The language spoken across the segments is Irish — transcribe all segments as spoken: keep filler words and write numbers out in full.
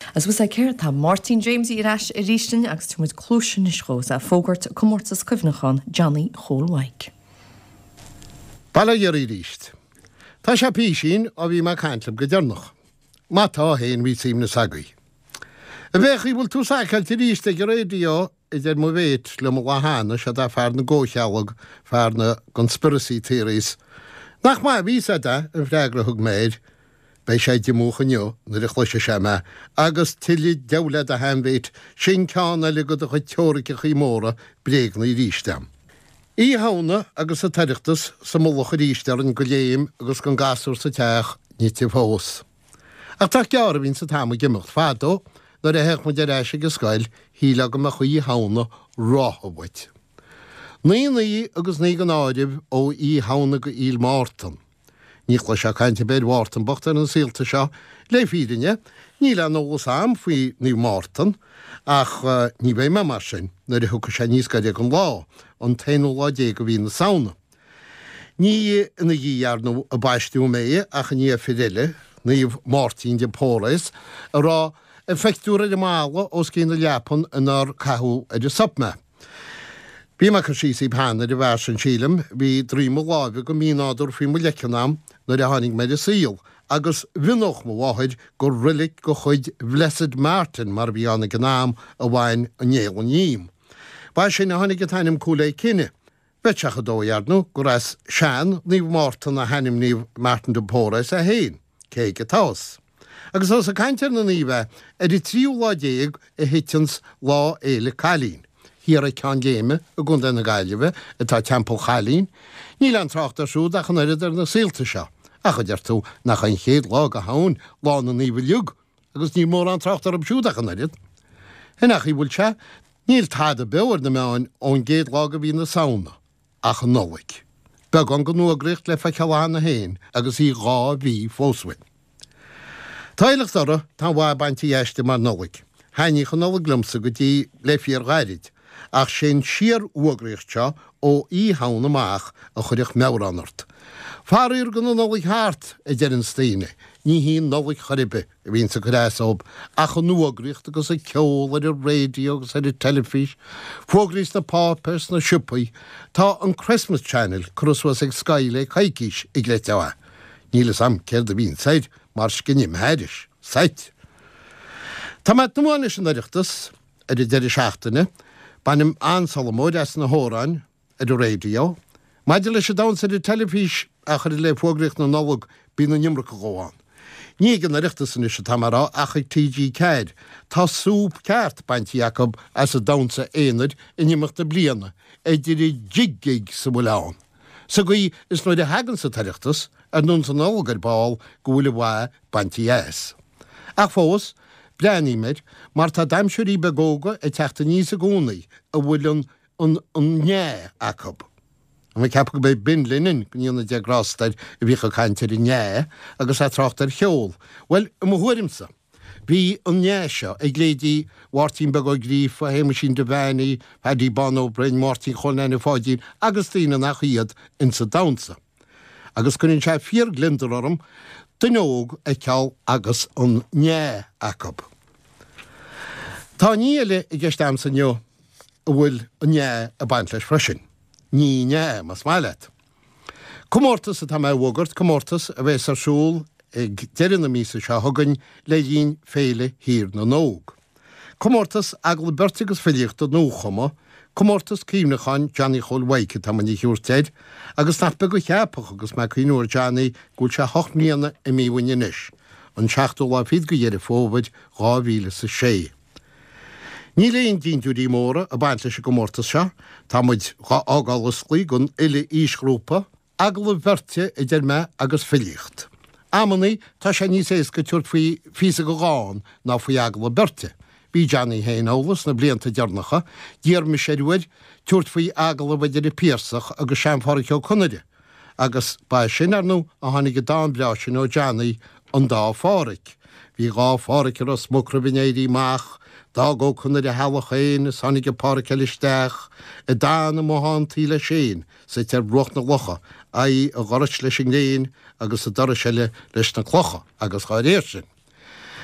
As was I care tá Martin James i ras i rístin agus tu muid clúsin is rós a fógart comórtas cyfnachán Johnny Holwaik. Bala yari ríst. Tá sé písín a bhí má cantlab go dearnach. Má tá héin ví sim na sagui. A bheith í bhfuil tú sacail tí ríst ag radio idir mo bhéit le mo wahána se dá fear na ggóchealag fear na conspiracy theories. Nach má ví sa da an freigrahug méid bei sé de múcha neo na de chluise sé me, agus tilí deula a hanvéit sin ceanna le go a chu teórice chi móra bréagna i rístem. Í hána agus a tarichtas sa mulacha rístear an go léim agus gon gasúr sa teach ní tí fós. Ach tá gear a vín sa táma gimicht fádó, nar a heich mu de reise go scail híla go me chu í hána ráhabhaid. Ní ní agus ní gan áidib ó í hána go íl mártan. Níchla se cainte bed mártan bochtar an sílta seo le fírinne, ní le nó sam faoi ní mártan, ach uh, ní bé me mar sin, nar a thuca sé níos gaide an lá, an tainú lá dé go bhí na saona. Ní ina dhíarnú a baistú mé ach ní a fidile, níomh Martin de Porres, a rá effektúra de mála os cína leapan in ar cathú a de sapme. Bí me sí sí panna de bhar an sílam, bhí drímo lábh go mínádur fí mo lecanám na de hánig me de síl, agus bhinoch mo bháid go rilik go chuid Blessed Martin mar bhí anna gnám a bhain a néal níim. Ba sin na hánig a tainim cúla cinenne. Betseach a dóhearnú go ras sean níomh Martin a hanim níomh Martin de Porres a héin, cé go tás. Agus os a caintear na níomh a di tríú lá déag a hitins lá éile chalín. Híar a cean géime a gunda na gaiileh atá temple chalín, ní le an trácht arsúd ach an idir na sílta seo. Acha dear tú nach an chéad lá a hán lá na níomh liug, agus ní mór an trácht ar absúd ach an idir. Hinach í bhfuil se, níl tád a beir na meáin ón géad lá a bhí na saona, ach an nólaigh. Beg an go nuagricht le fe ceáán na héin agus í gá bhí fósfuin. Táileach dara tá bhá baintí eiste mar nólaigh. Hainní chu nólaigh glumsa go dtí le fíor gairid, ach sin siar uagricht seo ó í hána amach a chuireach meabhrannart. Fáír gan nólaigh háart a dean stíine, ní híon nólaigh choribe a bhín sa gréasób, ach an nuagricht agus a ceol ar a radio agus ar a telefís, fógrís na pápers na siúpaí, tá an Christmas Channel cruswas ag scaile caicís i gléiteha. Níle sam céir a bhín said, mar scinnim héidir, said. Tá mat na máis an arichtas ar a deidir seachtaine, banim ansal mód as na hórain ar a radio, maidir leis a dás ar a telefís a chuir le fógricht na nólaigh bí na nimracha góháin. Ní gan arichtas san is a tamará ach ag T G Cad, tá súb ceart baint Jacob as a dánsa éanaid i nimachta bliana, idir i jiggig sa bhfuil Sa goí is nóid a hagan sa tarichtas ar nún san nólagar báil go bhfuil bhá baintí es. Ach fós, bleaníimiid, mar tá daimsiúí begóga a teachta níos a gúnaí a bhfuil an né acob. An bhí ceap go bé bin linin go níonna deagrástaid a bhícha caintear i né agus a tráchtar cheol. Well, i mo thuirimsa, bhí an né seo ag léidí Martin begó gríf a héime sin de bhainaí, Paddy Bono, Bryn Martin chunna fáidín agus tína nach iad in sa dánsa. Agus cunninn sé fíor glindar orm, Dynóg a ceall agus an né acob. Tá níile i gceist am san neo a bhfuil an né a baint leis freisin. Ní né mas mailet. Comórtas a tá mé bhgart comórtas a bheits arsúl ag deireanna mísa se thugann le dín féile hir na nóg. Comórtas agla bertigus féíocht a nóchama, comórtas cíbnacháin Johnny Holwaik tá man í hiúrteid, agus nach be go cheapach agus me chuúir Johnny gúil se hocht míana i míhaine inis, an seachtú lá fiad go dhéidir fóbhaid gáhíle sa sé. Ní léon dínúí móra a baint leis go mórtas seo, tá muid gá ágálas lí gon ile ísgrúpa, agla bherte i d deir me agus féíocht. Amanaí tá sé níos ééis go tuairt faoi físa go gáin ná faoi agla berte. Bhí Johnny héin ólas na blianta dearnacha, díar me séúid tuairt faoi agla baidir i pírsach agus seanfára ceol chunaide. Agus ba sin arnú a tháinig go dá breásin ó Johnny an dá fáric. Bhí gá fáric ar os mucra bhnéirí mach, dá go chunaide healach éin is tháinig go páric eileisteach, i dána móán tíle sin sa tear brocht na locha, aí a ghorit leis an léon agus a dara seile leis na clocha agus gáir éir sin.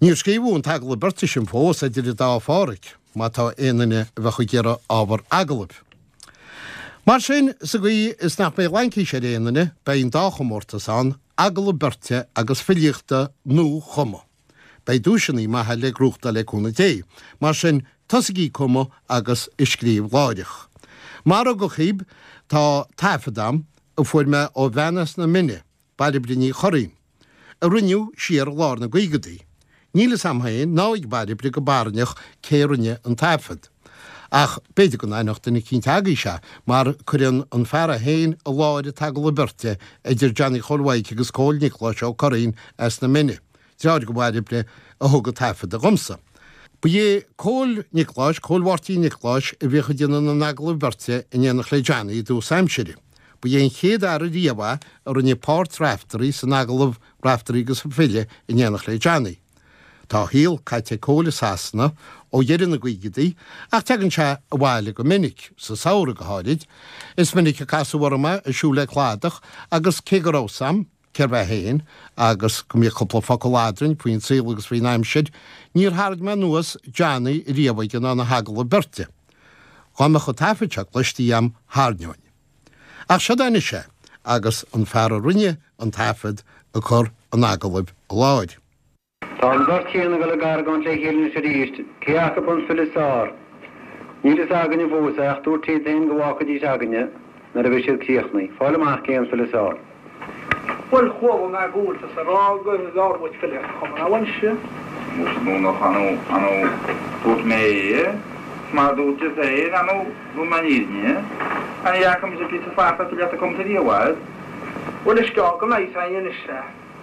Níor scíbhún tagla berta sin fós a idir dá fáric, má tá éanaine bheitcha ggéire ábhar agalib. Mar sin sa gaí is nach mé lecí sé éanaine be on dáchamórtas an agalib berte agus filiíochta nó chuma. Bei dúisinaí maithe le grúchta leúna dé, mar sin tosaí cuma agus iscríomh láideach. Mar a go chiib tá taifadam a fuair me ó bhenas na mine, bailí briní choín. A riniu siar lár na gaigadaí. Níle samhain náig bailí bri go barneach céirine an taifad. Ach beidir go nainachta na cín tagaí se, mar chuann an fearra héin a láide tagla berte idir Johnny Cholwaig agus Cóil Nicholas ó choín as na mine. Deáid go bailí bri a thugad taifad a gomsa. Bu é Cóil Nicholas, Cóilhhartaí Nicholas a bhícha déanana na nagla berte in dhéanach le Johnny dú Samsiri. Bu é chéad ar a díomha ar an pát raftarí san naglah raftarí agus fiile in dhéanach le Johnny. Tá híal caite cóla sasna ó dhéidir na gaigadaí ach tegann se a bhhaile go minic sa saoire go háid, is minic a casúharma a siúla chláadach agus cégarrósam, ceir bheith héin, agus go mí coppla focoládrin puoin síl agus bhí naimsid, níor háid me nuas Johnny i riamhaid an na hagla berte. Cháime chu taifeteach leistíí am háneáin. Ach se daine sé, agus an fear rinne an taifed a chur an agalib a láid. Tá an bhar go le gar gan le chéann sé ríist, ceach an filisár. Níl is agan i bhósa ach dúirtí daon go bhhacha dí aganne na a bheith siad críochnaí. Fáil amach céan filisár. Well, chwbl na gŵr, tas ar ôl gwrdd o'r wyt ffiliach, chom yna wansio. Mwys nhw'n o'ch anw, anw, dŵr mei, ma dŵr ys ein, anw, dŵr ma'n irni. Anw ia cym sy'n pys y ffarta ffiliach a com sy'n iawad. Wel, ysgol, gym leis ein yn ysga.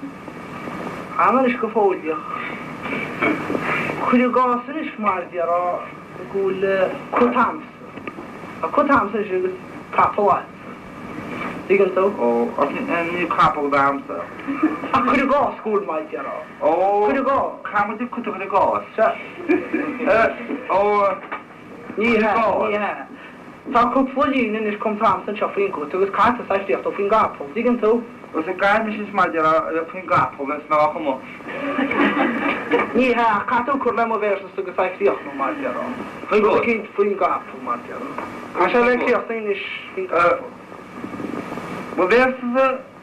Aman ysgol ffodiach. Chwyd o gos yn ysgmardi ar o gŵl cwtams. A cwtams yn ysgol capolad. Digan to? O, os ni capol damsa. A chwyd o gos gŵl mai di ar o. O, Chwyd o gos. cam ydy cwtw chwyd o gos. Sa. O, Ni ha, ni ha. Tá cwpfwlin yn ysgol tams yn sioffi'n gwt, agos cart a saith diolch o fi'n gapol. Digan to? os y gael mis ys madir a ffyn gapol, nes na o'ch ymo. Ni ha, cart o'n cwrlem o versus agos saith diolch o mai di ar o. Fyn gwt? Fi'n fi'n gapol mai di ar o. A siarad yn diolch yn ys fi'n gapol. Wel, beth ydy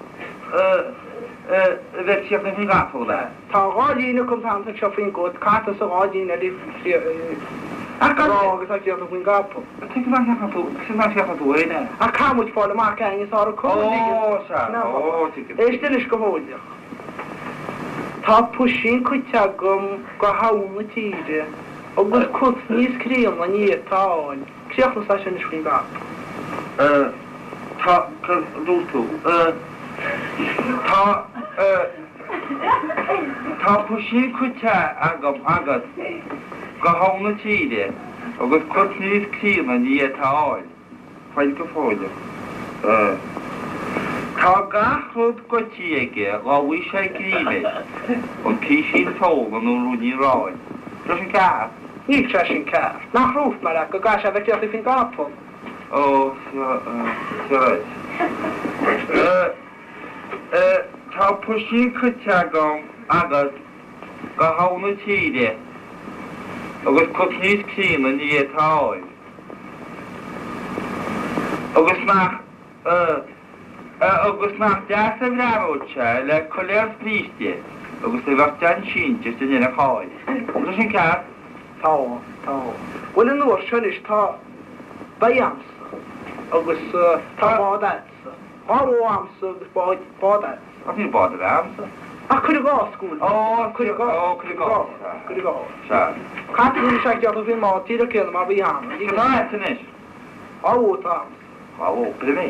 y fersiach yn ffyn gapol da? Tá ráidíine chun tam an seo faoin gcód carta sa ráidíine a A gan... agus a tíar faoin gapó. Ti'n ma'n fiach na dwy, ti'n ma'n fiach na dwy, ne? A camúid fáil amach agus á có O, sa, o, ti'n gyda. Éistin is go bhóideach. Tá pusin chuite gom go haúna tíide agus cwt níos críom a ní táin. Críoch na sa sin is faoin gapó. Ta, dŵr tŵ. Ta, ta pwysig cwyta agam agad go hawn y tîde agos cwrt nid crim yn i e ta oel ffaid gyffodio ta gachlwyd gwyti ege o wysiau grile ond cysin tôl yn nhw'n rwyd i roi dros yn gar Ní tre sin car. Nach rúf mar go gas a bheith i fin gapó. o sy'n ta pwysig cwyta agam agad go hawn y tîde agos cwrt nid crim yn i e ta oel agos nach agus nach deas a bhráróte le choléir príiste agus é bheith dean sin just in ina cháil. Agus sin ceart? Tá, tá. Bhfuil an nuair sin is tá baamsa agus tá bádása. Ámsa agus bádása. As níl bád a amsa? A chuir gá scúil. Ó, chuir gá. Ó, chuir gá. Chuir gá. Se. Catún seach deach a bhí má tíad a céanna mar bhí hána. Dí go ná etan is? Áú tá. Áú, bydde mi.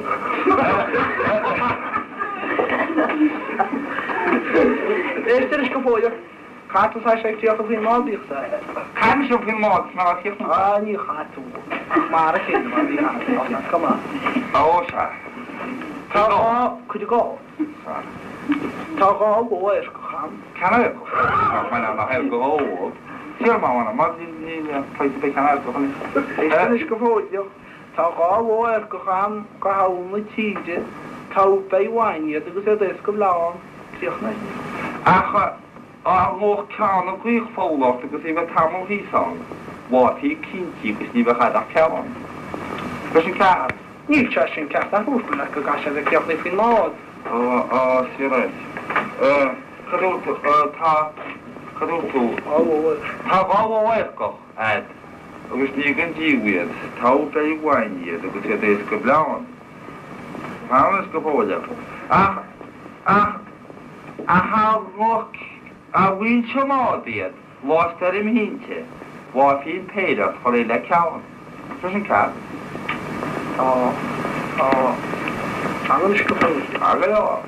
Éistir is go fóidir. Catún sa seach deach a bhí má bhíoch sa. Caim sin fin mád, ná a chiach Á, ní catú. Mar a chéanna mar bhí hána. Come on. Ó, se. Tá gá, chuir gá. Tá gá bóir go cham. Canna go? Mae'n am hel go ó. Siar má wana, má ní pwysig be canna go chani. Éistir is go fóidir. Tá gá bóir go cham go haúna tíide. Tá béhhaine agus é dés go bláán. Críoch na. Ach, A roch ceanna gwych fólacht agus i bheith tamil hísáil. Bhátaí cintí gus ní bheith chadach ceann. Gus an cead? Níl te sin ceart a húsna go gas a ceapna fin mád. Ó, ó, sí réis. Cadú tú, tá, cadú tú. Ó, ó, Tá bhábháircoch ad. Agus ní gan díwiad, tá be bhhainiad agus é dés go bleáin. Tánas go bhóide. Ach, ach, a ha roch, a bhín se mádiad, bhás ar im hínte, bhá fín péidir for é le ceann. Tus an cead? Tá, tá, anan is go fóide. Aga lá.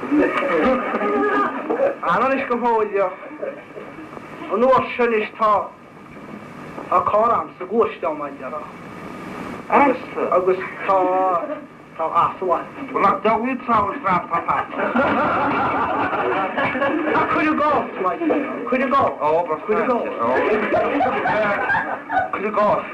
Anan is go fóide. An nuair sin is tá a cáram sa gúiste am maidara. Agus, agus tá, tá asúhail. Well, dáhíad sáhas rap a pat. A chuidir gáis, maidara, chuidir gáis. Ó, bas Chuidir gáis. Chuidir gáis.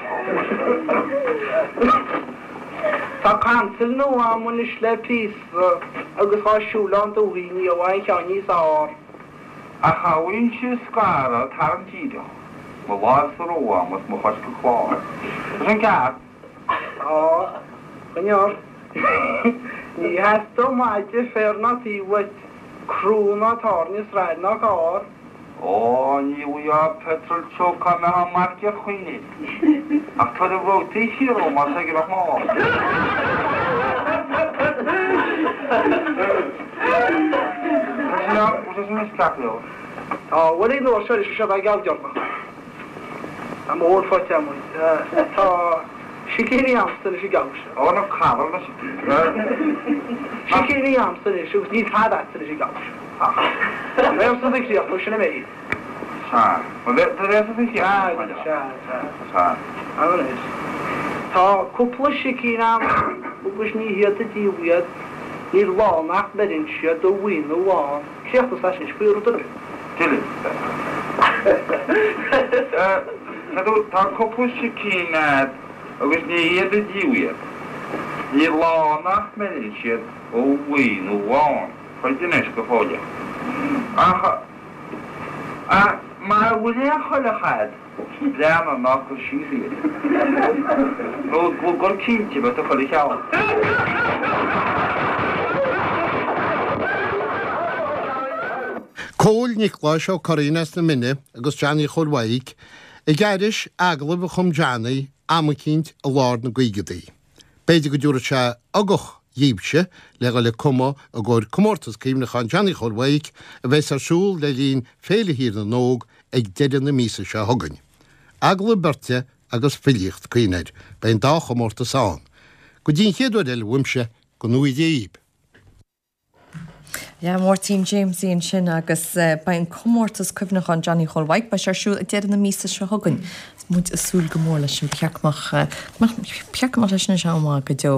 Tá cancel nó am is le pís agus há siúla an dúhíní a bhain ceanní sár. A chahain si scara tarantído. Má bhád sa róa, mas má fas go chláir. Tus an cead? Á, gynyor. Ní hesto maidide ferna tíwyd crwna tornis rhaid na gawr. Ó, ní wya petrol choka me ha marcia chwynid. Ach tad y roti hiro, ma sa gyda mo. Wrth ys misgafio? Tá, wel un o'r sy'n eisiau ddau gael diolch. Am o'r ffwrdd am wyt. Tá, Sikini amser is gaus. O, no cabel na si. Sikini amser is, yw'n nid had amser is gaus. Mae amser ddech chi, o'ch sy'n ymwneud. Sa. Mae dde ddech chi? Sa, sa, sa. Sa. A'n ys. Tá, cwpl o Sikini am, wbwys ni hyd y diwyad, ni'r lánach berinsiad o wyn o lán. Ciach o sasyn, sbwyr o dyrru. Dilyn. Tá cwpl o Sikini agus ní iad y diwyad. Ni'r lánach berinsiad o wyn o lán. Faint yn eich gyffolia. A, a, mae wyliau chwilachad. Dam am nach o sydd. No, gwgwr cynti beth o chwili llawn. Cól Nicholas o Corinas na minne agus Johnny Chorwaig i gairis aglah chum Johnny am y cynt y lord na gwygyddi. Beidig o diwr se agwch Yibse, le le cwmo y gwr cwmortas cym na chan Johnny Chorwaig y fes ar siŵl le lun ffeili hir na nog ag dedyn na misa se hogan. Aglah byrte agus ffilicht cynir, bein da chwmortas an. Gwydyn chedwyd el wymse gwnnwyd eib. Ja, Martin James íon sin agus bain comórtas cuimhnach an Johnny Chorwaig ba sé siúil dead na mísa se hogan. Muid a súil go mór leis sin peacmach peacmach leis na seamá go deo.